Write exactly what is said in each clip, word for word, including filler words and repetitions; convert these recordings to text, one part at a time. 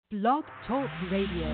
Blog Talk Radio.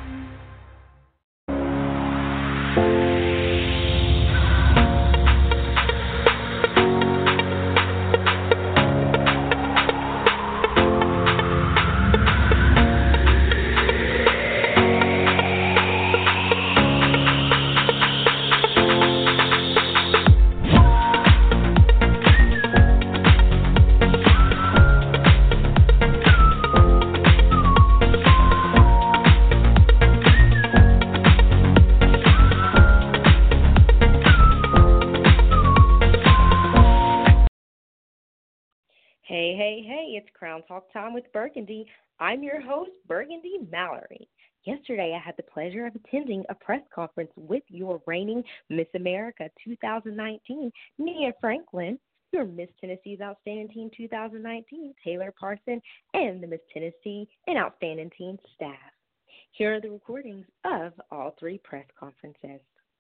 Hey, hey, hey, it's Crown Talk time with Burgundy. I'm your host, Burgundy Mallory. Yesterday, I had the pleasure of attending a press conference with your reigning Miss America twenty nineteen, Nia Franklin, your Miss Tennessee's Outstanding Teen twenty nineteen, Taylor Parson, and the Miss Tennessee and Outstanding Teen staff. Here are the recordings of all three press conferences.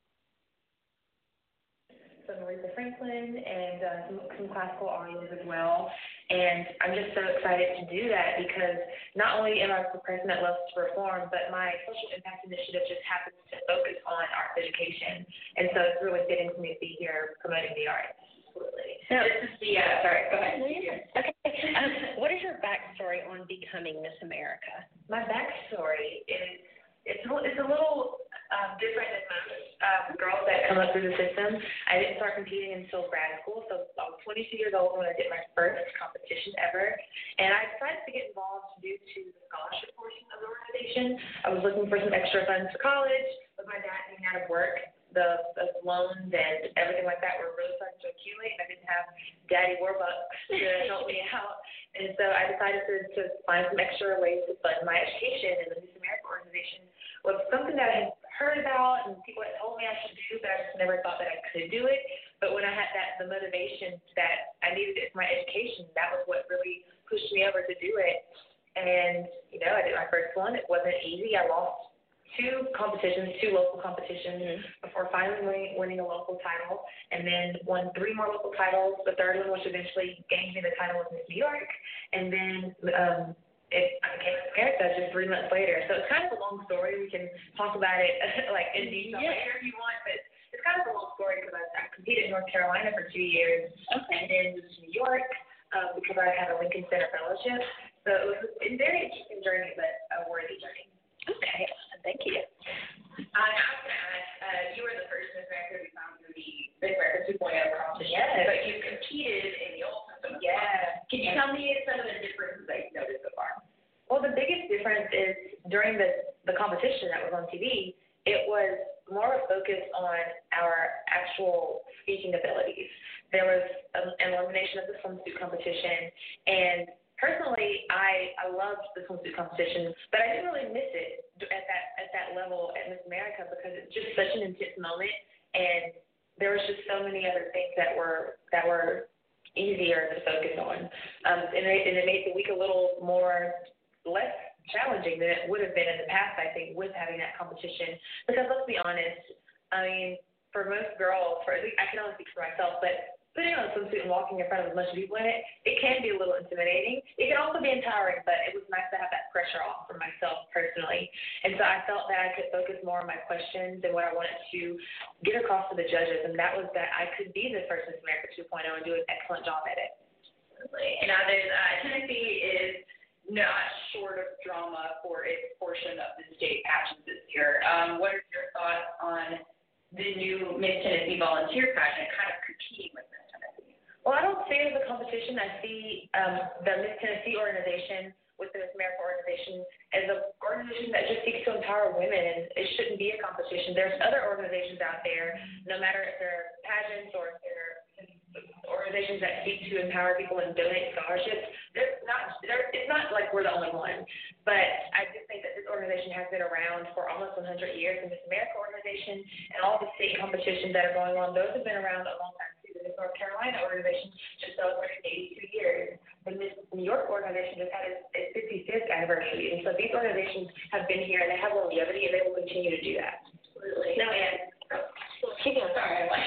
So Marisa Franklin and uh, some, some classical audios as well. And I'm just so excited to do that because not only am I the person that loves to perform, but my social impact initiative just happens to focus on arts education. And so it's really fitting for me to be here promoting the arts. Absolutely. So this is the, uh, sorry, go ahead. Okay. Um, what is your backstory on becoming Miss America? My backstory is, it's, it's a little um, different than most uh, girls that come up through the system. I didn't start competing until grad school, so I was twenty-two years old when I did my first competition ever. And I decided to get involved due to the scholarship portion of the organization. I was looking for some extra funds for college, with my dad being out of work. The, the loans and everything like that were really starting to accumulate, and I didn't have daddy warbucks to help me out. And so I decided to, to find some extra ways to fund my education, and the Miss America organization was something that I had heard about and people had told me I should do, but I just never thought that I could do it. But when I had that the motivation that I needed it for my education, that was what really pushed me over to do it. And, you know, I did my first one. It wasn't easy. I lost two competitions, two local competitions, mm-hmm. before finally winning, winning a local title, and then won three more local titles. The third one, which eventually gained me the title of Miss New York, and then um, it, I became Miss America just three months later. So it's kind of a long story. We can talk about it like in detail yeah. later if you want, but it's kind of a long story because I, I competed in North Carolina for two years, okay. and then moved to New York um, because I had a Lincoln Center fellowship. So it was a very interesting journey, but a worthy journey. Okay, thank you. Uh, I was going to ask, uh, you were the first Miss America we found through the Miss America two point oh competition, yes. But you competed in the old system. Yeah. Can you tell me some of the differences that you've noticed so far? Well, the biggest difference is during the, the competition that was on T V, it was more of a focus on our actual speaking abilities. There was an elimination of the swimsuit competition, and personally, I, I loved the swimsuit competition, but I didn't really miss it at that at that level at Miss America because it's just such an intense moment, and there was just so many other things that were that were easier to focus on, um, and, it, and it made the week a little more less challenging than it would have been in the past, I think, with having that competition. Because let's be honest, I mean, for most girls, for at least I can only speak for myself, but putting on a swimsuit and walking in front of a bunch of people in it, it can be a little intimidating. It can also be empowering, but it was nice to have that pressure off for myself personally. And so I felt that I could focus more on my questions and what I wanted to get across to the judges, and that was that I could be the first Miss America two point oh and do an excellent job at it. Absolutely. And now there's, uh, Tennessee is not short of drama for its portion of the state pageants this year. Um, what are your thoughts on the new Miss Tennessee volunteer pageant kind of competing with Miss Tennessee? Well, I don't see it as a competition. I see um, the Miss Tennessee organization with the Miss America organization as an organization that just seeks to empower women, and it shouldn't be a competition. There's other organizations out there, no matter if they're pageants or if they're organizations that seek to empower people and donate scholarships. They're not, they're, it's not like we're the only one, but I just think that this organization has been around for almost one hundred years. The Miss America organization and all the state competitions that are going on, those have been around a long time too. The Miss North Carolina organization just celebrated eighty-two years. The Miss New York organization just had its, its fifty-fifth anniversary. And so these organizations have been here and they have longevity and they will continue to do that. Absolutely. No, and, oh, keep on, sorry. uh,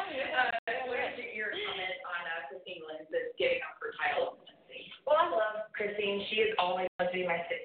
what is your comment on uh, Christine Lenz giving up her title? Well, I love Christine. She has always wanted to be my sister. We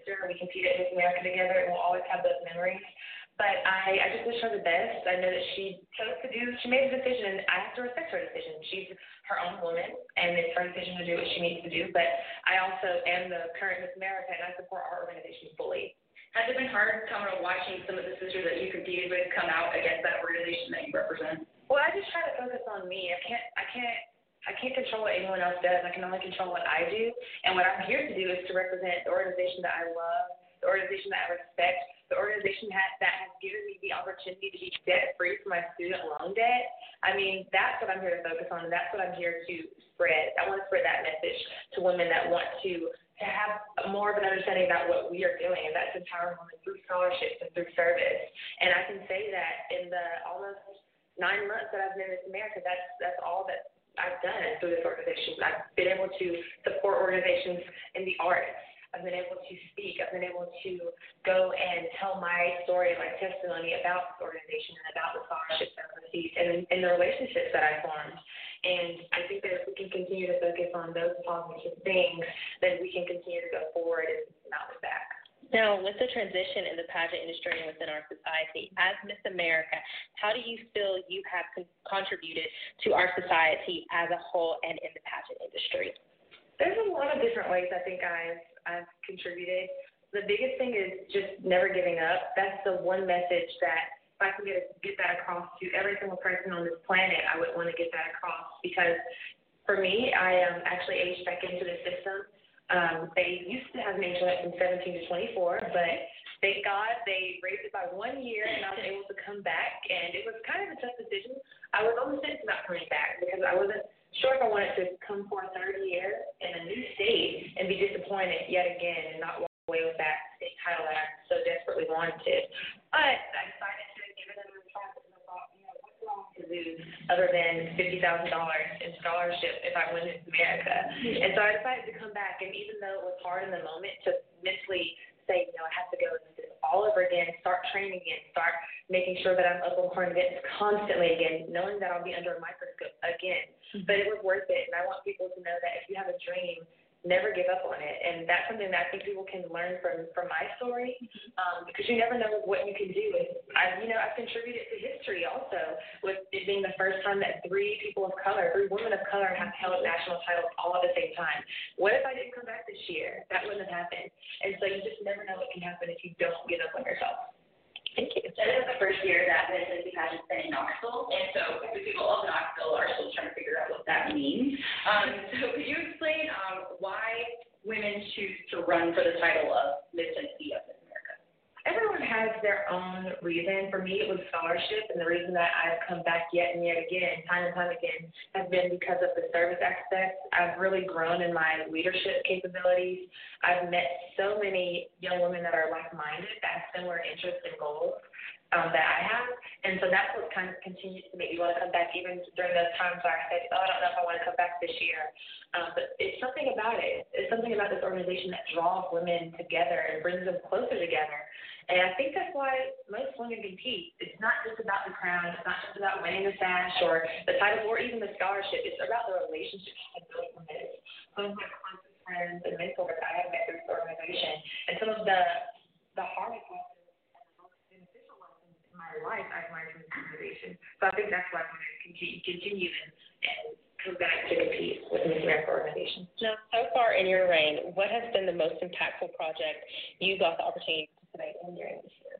competed at Miss America together, and we'll always have those memories. But I, I just wish her the best. I know that she chose to do, she made a decision, and I have to respect her decision. She's her own woman, and it's her decision to do what she needs to do. But I also am the current Miss America, and I support our organization fully. Has it been hard coming and watching some of the sisters that you competed with come out against that organization that you represent? Well, I just try to focus on me. I can't, I can't, I can't control what anyone else does. I can only control what I do. And what I'm here to do is to represent the organization that I love, the organization that I respect, the organization has, that has given me the opportunity to be debt-free for my student loan debt. I mean, that's what I'm here to focus on, and that's what I'm here to spread. I want to spread that message to women that want to, to have more of an understanding about what we are doing, and that's empowering women through scholarships and through service. And I can say that in the almost nine months that I've been in Miss America, that's, that's all that I've done through this organization. I've been able to support organizations in the arts. I've been able to speak. I've been able to go and tell my story and my testimony about this organization and about the scholarships I've received and, and the relationships that I formed. And I think that if we can continue to focus on those positive things, then we can continue to go forward and not look back. Now, with the transition in the pageant industry and within our society, as Miss America, how do you feel you have con- contributed to our society as a whole and in the pageant industry? There's a lot of different ways I think I've, I've contributed. The biggest thing is just never giving up. That's the one message that if I can get, get that across to every single person on this planet, I would want to get that across. Because for me, I um, actually aged back into the system. Um, they used to have me age limit from seventeen to twenty-four, but thank God they raised it by one year, and I was able to come back. And it was kind of a tough decision. I was on the fence about coming back because I wasn't sure if I wanted to come for a third year in a new state and be disappointed yet again and not walk away with that state title that I so desperately wanted. But I decided to give it another try because I thought, you know, what's wrong to lose other than fifty thousand dollars in scholarship if I win Miss America? And so I decided to come back, and even though it was hard in the moment to mentally say, you know, I have to go and do this all over again, start training again, start making sure that I'm up on current events constantly again, knowing that I'll be under a microscope again. Mm-hmm. But it was worth it, and I want people to know that if you have a dream, never give up on it. And that's something that I think people can learn from, from my story, um, because you never know what you can do. And I, you know, I've contributed to history also with it being the first time that three people of color, three women of color have held national titles all at the same time. What if I didn't come back this year? That wouldn't have happened. And so you just never know what can happen if you don't give up on yourself. Thank you. So this is the first year that Miss Lindsay Pageant's been in Knoxville, and so the people of Knoxville are still trying to figure out what that means. Um, so could you explain um, why women choose to run for the title of Miss Tennessee of Miss America? Everyone has their own reason. For me, it was scholarship, and the reason that I've come back yet and yet again, time and time again, has been because of the service aspect. I've really grown in my leadership capabilities. I've met so many young women that are like-minded, that have similar interests and goals um, that I have, and so that's what kind of continues to make me want to come back, even during those times where I said, oh, I don't know if I want to come back this year. Um, but it's something about it. It's something about this organization that draws women together and brings them closer together. And I think that's why most women compete. It's not just about the crown. It's not just about winning the sash or the title or even the scholarship. It's about the relationships I built from this. Some of my closest friends and mentors I have met through this organization. And some of the the hardest lessons and the most beneficial lessons in my life I've learned from this organization. So I think that's why women continue, continue and, and come back to compete with the Miss America organization. Now, so far in your reign, what has been the most impactful project you got the opportunity in during this year?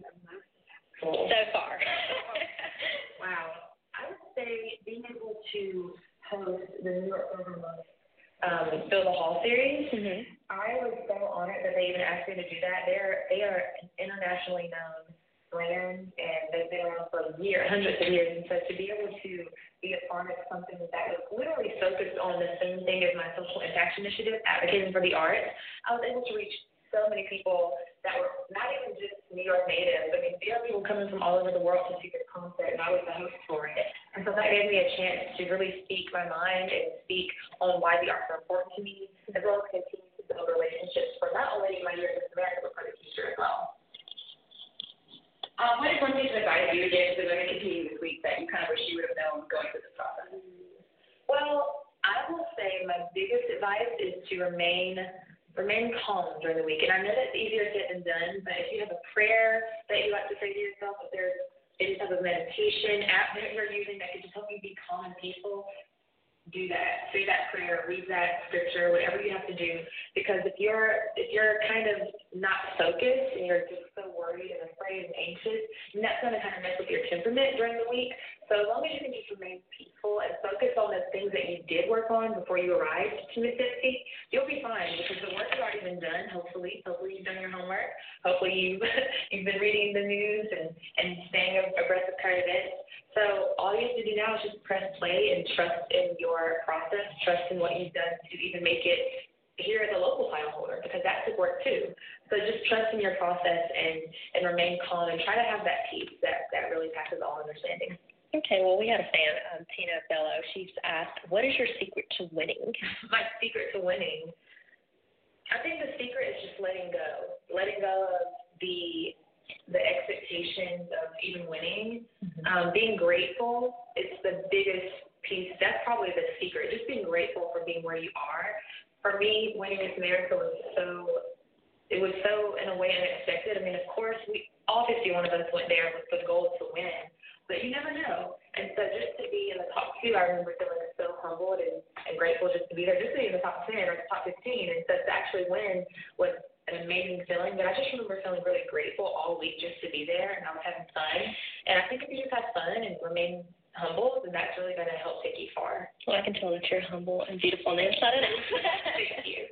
Cool. So far. Wow. I would say being able to host the New York Overlook um, Fill the Hall series. Mm-hmm. I was so honored that they even asked me to do that. They're they are an internationally known brand, and they've been around for years, hundreds of years. And so to be able to be a part of something that was literally focused on the same thing as my social impact initiative, advocating for the arts, I was able to reach so many people that were not even just New York natives. I mean, there are people coming from all over the world to see this concert, and I was the host for it. And so that gave me a chance to really speak my mind and speak on why the arts are important to me, as well as continue to build relationships for not only my year in Miss America, but for the future as well. Um, what is one piece of advice you would give to the women competing this week that you kind of wish you would have known going through this process? Well, I will say my biggest advice is to remain remain calm during the week. And I know that's easier said than done, but if you have a prayer that you like to say to yourself, if there's any type of meditation app that you're using that could just help you be calm and peaceful, do that. Say that prayer, read that scripture, whatever you have to do. Because if you're if you're kind of not focused and you're just so worried and afraid and anxious, then that's going to kind of mess with your temperament during the week. So as long as you can just remain peaceful and focus on the things that you did work on before you arrived to Mississippi, you'll be fine because the work has already been done, hopefully. Hopefully you've done your homework. Hopefully you've, you've been reading the news and, and staying abreast of current events. So all you have to do now is just press play and trust in your process, trust in what you've done to even make it here as a local title holder, because that took work too. So just trust in your process and, and remain calm and try to have that peace that, that really passes all understanding. Okay, well, we had a fan, um, Tina Bello. She's asked, what is your secret to winning? My secret to winning? I think the secret is just letting go. Letting go of the the expectations of even winning. Mm-hmm. Um, being grateful is the biggest piece. That's probably the secret, just being grateful for being where you are. For me, winning Miss America was so, it was so, in a way, unexpected. I mean, of course, we all fifty-one of us went there with the goal to win. But you never know. And so just to be in the top two, I remember feeling so humbled and, and grateful just to be there, just to be in the top ten or the top fifteen. And so to actually win was an amazing feeling. But I just remember feeling really grateful all week just to be there, and I was having fun. And I think if you just have fun and remain humble, then that's really going to help take you far. Well, I can tell that you're humble and beautiful on the inside of it. Thank you.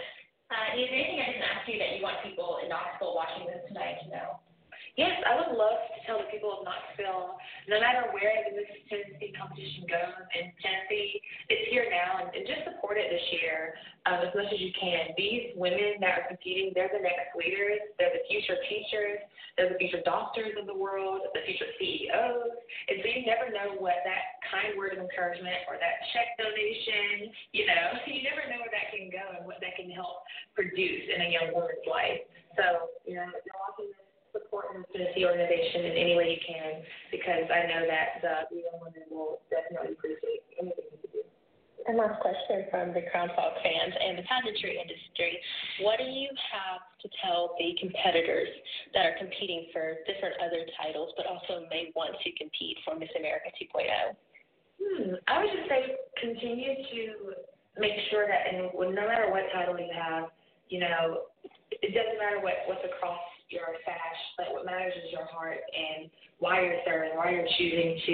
Uh, is there anything I didn't ask you that you want people in Knoxville watching this tonight to know? Yes, I would love to tell the people of Knoxville, no matter where the Miss Tennessee competition goes in Tennessee, it's here now, and, and just support it this year um, as much as you can. These women that are competing, they're the next leaders, they're the future teachers, they're the future doctors of the world, the future C E Os, and so you never know what that kind word of encouragement or that check donation, you know, you never know where that can go and what that can help produce in a young woman's life. So, you know, if you're watching this, support the Tennessee organization in any way you can, because I know that uh, the young women will definitely appreciate anything you can do. And last question from the Crown Talk fans and the pageantry industry. What do you have to tell the competitors that are competing for different other titles, but also may want to compete for Miss America two point oh? Hmm. I would just say continue to make sure that in, no matter what title you have, you know, it doesn't matter what, what's across your sash, but what matters is your heart and why you're serving, why you're choosing to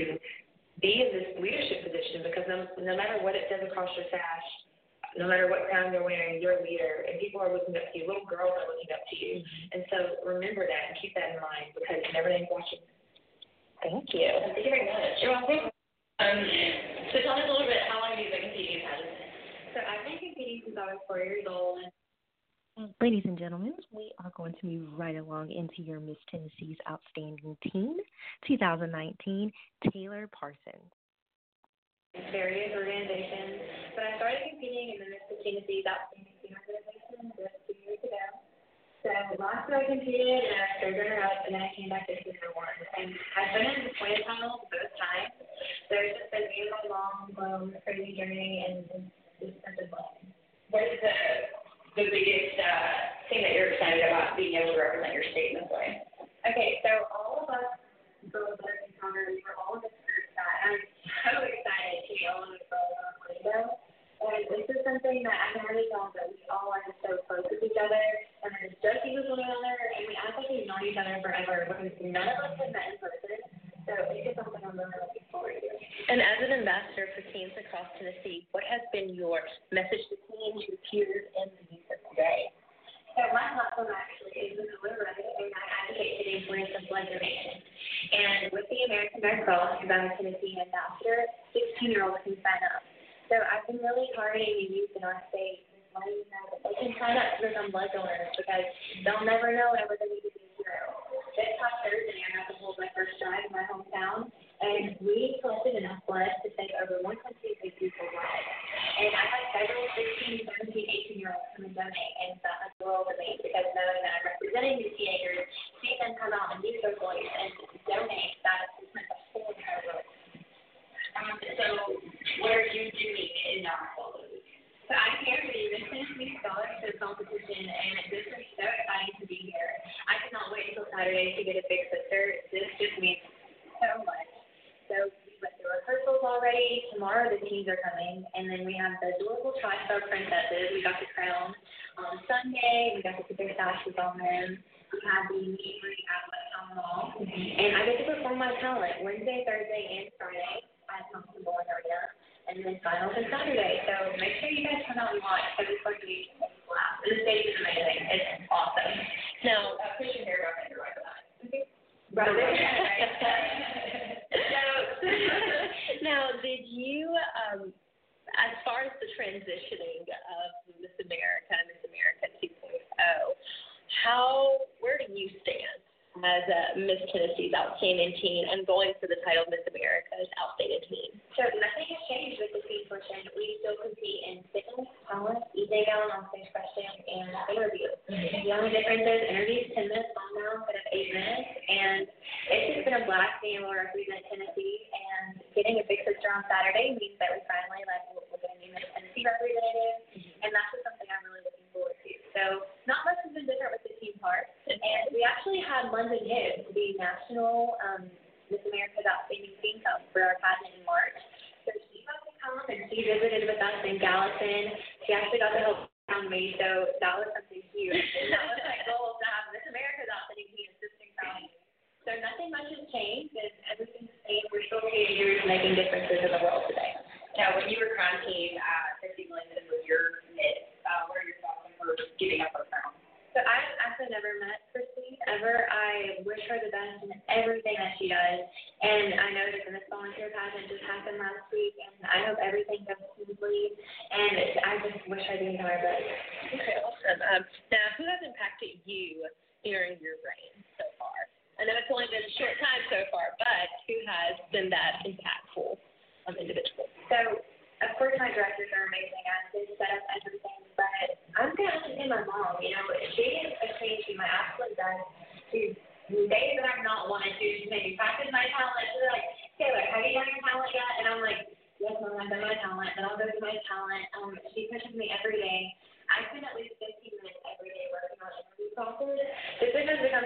be in this leadership position, because no, no matter what it says across your sash, no matter what crown you're wearing, you're a leader, and people are looking up to you. Little girls are looking up to you. And so remember that and keep that in mind, because never name's watching. Thank you. Thank you very much. You're welcome. Um, so tell us a little bit, how long have you been competing in pageants? So I've been competing since I was four years old. Ladies and gentlemen, we are going to move right along into your Miss Tennessee's Outstanding Teen twenty nineteen, Taylor Parsons. Various organizations, but I started competing in the Miss Tennessee's Outstanding Teen organization just two years ago. So last year I competed and I was runner-up, and then I came back this year and won. And I've been in the twin titles both times. There's just been me and my mom going um, crazy journey, and it's such a blessing. What is the the biggest uh, thing that you're excited about being able to represent your state in this way? Okay, so all of us girls that are encountered, we were all in this group chat, and I'm so excited to be all in this girls on Orlando. And this is something that I can already tell that we all are just so close with each other, and we're just joking with one another, and we act like we've known each other forever, because none of us have met in person. So it's just something I'm really looking forward to. And as an ambassador for teens across Tennessee, what has been your message to teens, your peers, and the youth of today? So my platform actually is the Color Red, and I advocate today for instant blood donation. And with the American Red Cross, who's I'm a Tennessee ambassador, sixteen-year-olds can sign up. So I've been really targeting the youth in our state, and letting them know that they can sign up to become blood donors, because they'll never know whenever they need to be a hero. This past Thursday, I got to hold my first drive in my hometown, and we collected enough blood to save over one hundred fifty people's lives. And I had several sixteen, seventeen, eighteen-year-olds come and donate, and that meant the world to me, because knowing that I'm representing these teenagers, seeing them come out and use their voice and donate, that has meant the whole entire world. Um, so what are you doing in Knoxville? So I'm here for the Miss Tennessee Scholarship Competition Saturday to get a big sister. This just means so much. So we went through rehearsals already. Tomorrow the teams are coming, and then we have the adorable Tri-Star Princesses. We got the crown on Sunday. We got to put their sashes on them. We had the meet and greet at the town hall, and I get to perform my talent Wednesday, Thursday, and Friday at Thompson Bowling Arena, and then finals on Saturday. So make sure you guys come out and watch every party. The stage is amazing. It's awesome. Now, uh, Christian hair got under right behind. Okay. Right there. Now, did you, um, as far as the transitioning of Miss America, Miss America two point oh, how, where do you stand as a Miss Tennessee's Outstanding Teen and going for the title of Miss America's Outstanding Teen? So nothing has changed with the teen portion. We still compete in fitness, talent, evening gown, on-stage question, and interview. Mm-hmm. The only difference is interviews ten minutes long now instead of eight minutes, and it's just been a blast being able to represent Tennessee, and getting a big sister on Saturday means that we finally, like, we're going to be Miss Tennessee representative, mm-hmm. and that's just something I'm really looking forward to. So not much has been different with the team part, and we actually had London Hibbs, the national um, Miss America's Outstanding Teen come for our pageant in March. So she got to come and she visited with us in Gallatin. She actually got to help around me, so that was something huge. And that was my goal, to have Miss America's Outstanding Teen assisting around me. So nothing much has changed, and everything's the same. We're still teenagers making differences in the world today. Now, when you were crown teen, uh, Christy Millington was your miss. Uh, what are your thoughts on her giving up her crown? So I've actually never met Christy ever. I wish her the best in everything that she does. And I know that the Miss Volunteer pageant just happened last week, and I hope everything goes smoothly. And I just wish her the entire best. Okay, awesome. Um, now, who has impacted you during your reign so far? I know it's only been a short time so far, but who has been that impactful um, individual? So, of course, my directors are amazing. I did set up everything, but I'm going to have to say my mom. You know, she is a changed my absolute best. She's days that I've not wanted to. She's made me practice my talent. She's like, Taylor, have you done your talent yet? And I'm like, yes, Mom, I've done my talent. Then I'll go do my talent. Um, she pushes me every day. I spend at least fifteen minutes every day working on interview process. This has become a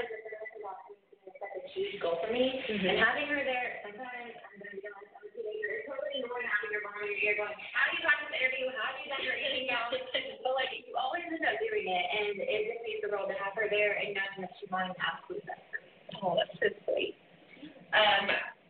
such a huge goal for me. Mm-hmm. And having her there, sometimes I'm going to be honest, I'm a teenager. It's totally annoying having her behind your ear going, how do you practice the interview? How do you done your eating out? But, like, you always end up doing it. And it just means the world to have her there and knowing that she's my absolute best friend. Oh, that's so sweet. Um,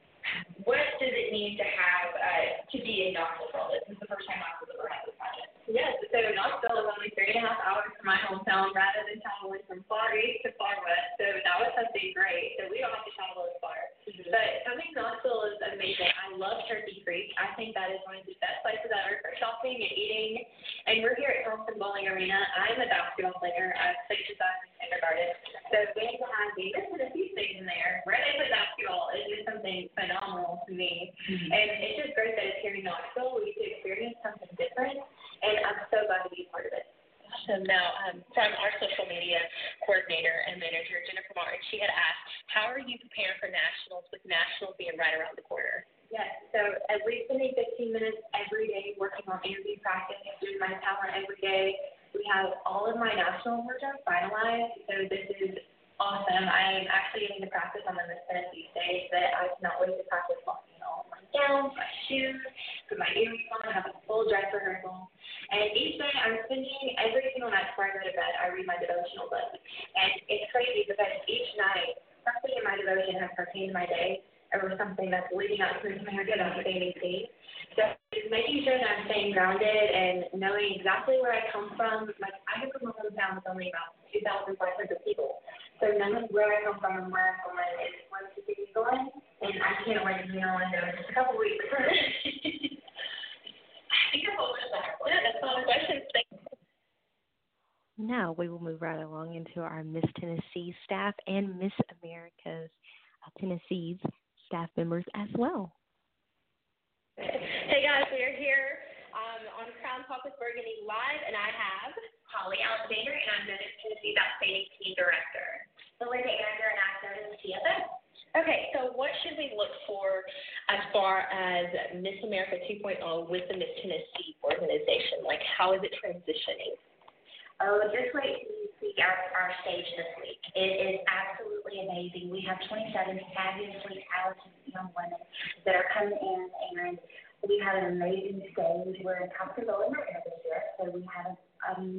what does it mean to have, uh, to be in Knoxville? This is the first time Knoxville's ever had this pageant. Yes, so Knoxville is only three and a half hours from my hometown rather than traveling from far east to far west. So that was something great. So we don't have to travel as far. Mm-hmm. But coming to Knoxville is amazing. I love Turkey Creek. I think that is one of the best places ever for shopping and eating. And we're here at Thompson Bowling Arena. I'm a basketball player. I've played since I was in kindergarten. So being able to have the Miss Tennessee station there, where they play basketball, is just something phenomenal to me. Mm-hmm. And it's just great that it's here in Knoxville. We get to experience something different. And I'm so glad to be a part of it. Awesome. Now, um, from our social media coordinator and manager, Jennifer Martin, she had asked, how are you preparing for nationals with nationals being right around the corner? Yes, so at least spending fifteen minutes every day working on interview practice, doing my talent every day. We have all of my national work finalized, so this is awesome. I am actually getting to practice on the Miss Tennessee stage that I cannot wait to practice walking all of my gowns, my shoes, put my earrings on, have a full dress rehearsal. And each day I'm spending, every single night before I go to bed, I read my devotional book. And it's crazy because each night, something in my devotion has pertained to my day, or something that's leading up to Miss America's Outstanding Teen. So just making sure that I'm staying grounded and knowing exactly where I come from. Like, I come from a hometown with only about two thousand five hundred people. So knowing where I come from and where I'm going is what to keep me going. And I can't wait to be on in just a couple weeks. Yeah, that's all the questions. Now we will move right along into our Miss Tennessee staff and Miss America's uh, Tennessee's staff members as well. Hey guys, we are here um, on Crown Talk with Burgundy Live, and I have Holly Alexander, and I'm the Miss Tennessee's Outstanding Teen Director. Belinda Ander, and I'm known as T F M. Okay, so what should we look for as far as Miss America two point oh with the Miss Tennessee organization? Like, how is it transitioning? Oh, just wait till you see our, our stage this week. It is absolutely amazing. We have twenty-seven fabulously talented young women that are coming in, and we have an amazing stage. We're in Thompsonville, Marina this year, so we have an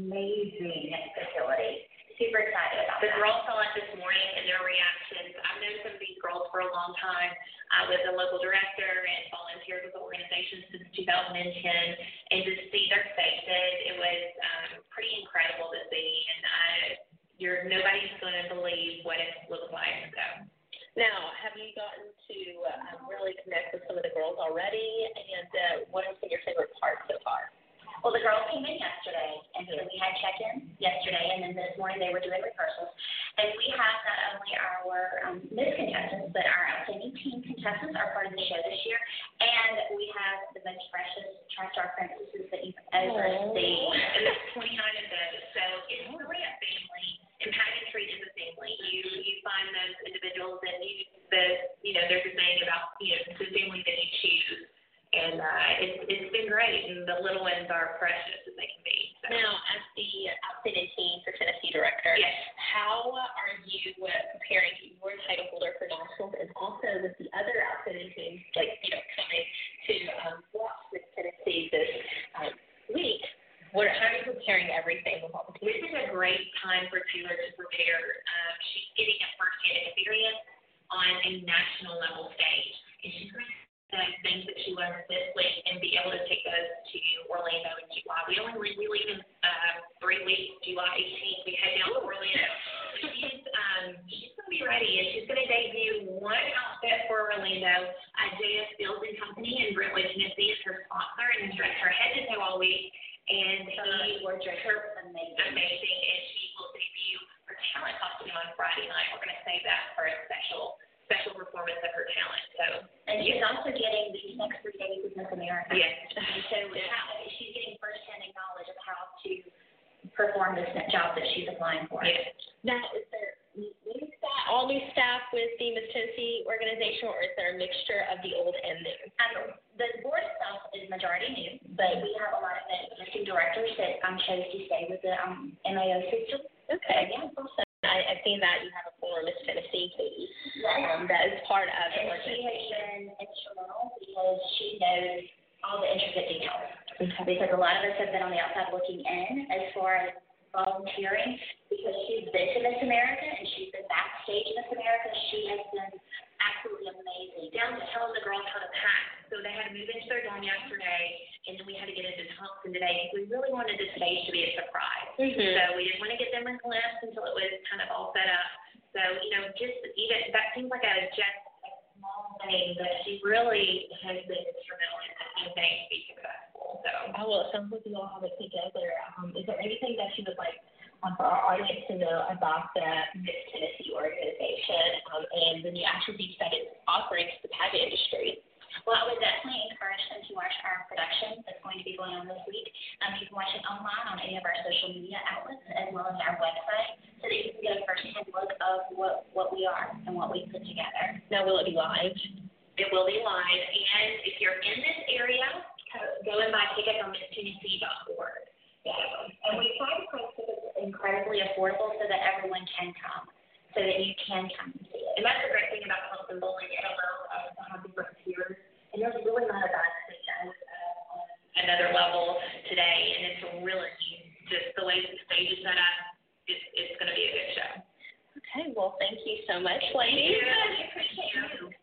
amazing facility. Super excited about The that. girls saw it this morning and their reactions. I've known some of these girls for a long time. I was a local director and volunteered with the organization since two thousand ten, and to see their faces, it was um, pretty incredible to see. And I, you're nobody's going to believe what it looks like. So. Now, have you gotten to um, really connect with some of the girls already? And uh, what has been your favorite part so far? Well, the girls came in yesterday, and so we had check-in yesterday, and then this morning they were doing rehearsals. And we have not only our um, Miss contestants, but our outstanding team contestants are part of the show this year. And we have the most precious TriStar princesses that you've ever Aww. seen. And there's twenty-nine of those, so it's really a family. And Pageant Street is a family. You you find those individuals, and you the you know there's a saying about you know the family that you choose. And uh, it's it's been great, and the little ones are precious as they can be. So. Now, as the outstanding team for Tennessee director, yes. how are you uh, preparing your title holder for nationals, and also with the other outstanding teams, like you know, coming to um, watch Miss Tennessee this um, week? What, how are you preparing everything with all the teams? This is a great time for Taylor to prepare. Um, she's getting a first-hand experience on a national level stage, and she's going to the things that she learned this week and be able to take those to Orlando in July. We only we leave in uh, three weeks, July eighteenth. We head down to Orlando. She's um she's gonna be ready, and she's gonna debut one outfit for Orlando. Isaiah Fields and Company in Brentwood, Tennessee is her sponsor, and dressed her head to toe all week. And he Her wardrobe her amazing. amazing, and she will debut her talent costume on Friday night. We're gonna save that for a special. special performance of her talent. So, and she's also getting these next three days with Miss America. yes. And so Yeah. how, she's getting first-hand knowledge of how to perform this job that she's applying for. Yes. Now, is there new staff, all new staff with the Miss Tennessee organization, or is there a mixture of the old and new? Um, the board itself is majority new, but we have a lot of existing directors that um, chose to stay with the um, M A O system. Okay. So, yeah. Awesome. I, I've seen that you have a former Miss Tennessee, Katie, um, that is part of the And she has organization. been instrumental because she knows all the intricate details. Okay. Because a lot of us have been on the outside looking in as far as volunteering, because she's been to Miss America and she's been backstage Miss America. She has been absolutely amazing. Down to telling the girls how to pack. So they had to move into their dorm yesterday, and then we had to get into Thompson today. We really wanted the stage to be a surprise. Mm-hmm. So we didn't want to get them a glimpse until it was kind of all set up. So, you know, just even that seems like a just a small thing, but she really has been instrumental in making things be successful. So Oh, well, it sounds like you all have it together. Um, is there anything that you would like um, for our audience to know about the Miss Tennessee organization um, and the new attributes that it's offering to the pageant industry? Well, I would definitely encourage them to watch our production that's going to be going on this week. Um, you can watch it online on any of our social media outlets as well as our website, so that you can get a first-hand look of what, what we are and what we put together. Now, will it be live? it will be live. And if you're in this area, go and buy tickets on miss tennessee dot org. Yeah. And we try to make tickets incredibly affordable so that everyone can come, so that you can come and see it. And that's the great thing about Thompson Bowling. It allows us to have different tiers. And there's really not a bad thing as uh, on another level today. And it's really just the way the stage is set up, it's, it's going to be a good show. Okay, well, thank you so much, ladies. I appreciate you.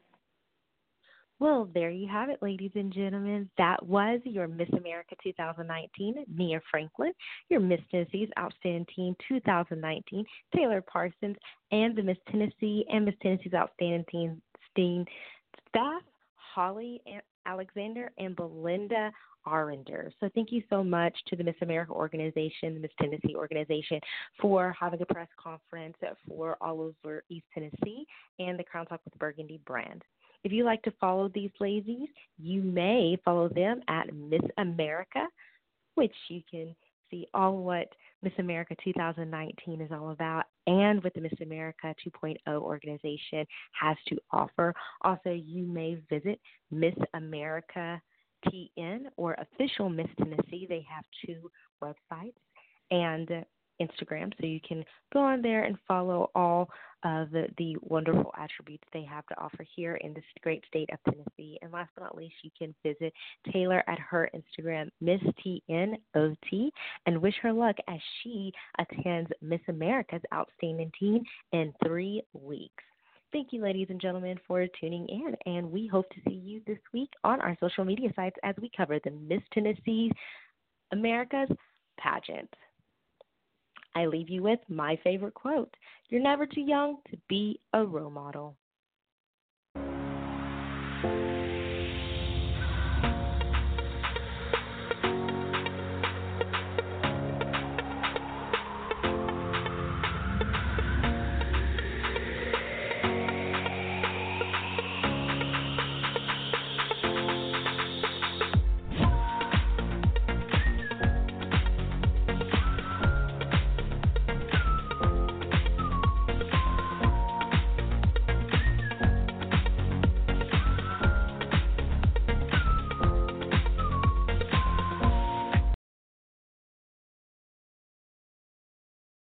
Well, there you have it, ladies and gentlemen. That was your Miss America two thousand nineteen, Nia Franklin, your Miss Tennessee's Outstanding Teen two thousand nineteen, Taylor Parsons, and the Miss Tennessee and Miss Tennessee's Outstanding Teen, teen staff, Holly Alexander and Belinda Arender. So thank you so much to the Miss America organization, the Miss Tennessee organization, for having a press conference for all over East Tennessee and the Crown Talk with Burgundy brand. If you like to follow these ladies, you may follow them at Miss America, which you can see all what Miss America two thousand nineteen is all about and what the Miss America two point oh organization has to offer. Also, you may visit Miss America T N or Official Miss Tennessee. They have two websites. And Instagram, so you can go on there and follow all of the, the wonderful attributes they have to offer here in this great state of Tennessee. And last but not least, you can visit Taylor at her Instagram, Miss T N O T, and wish her luck as she attends Miss America's Outstanding Teen in three weeks. Thank you, ladies and gentlemen, for tuning in, and we hope to see you this week on our social media sites as we cover the Miss Tennessee America's pageant. I leave you with my favorite quote: "You're never too young to be a role model."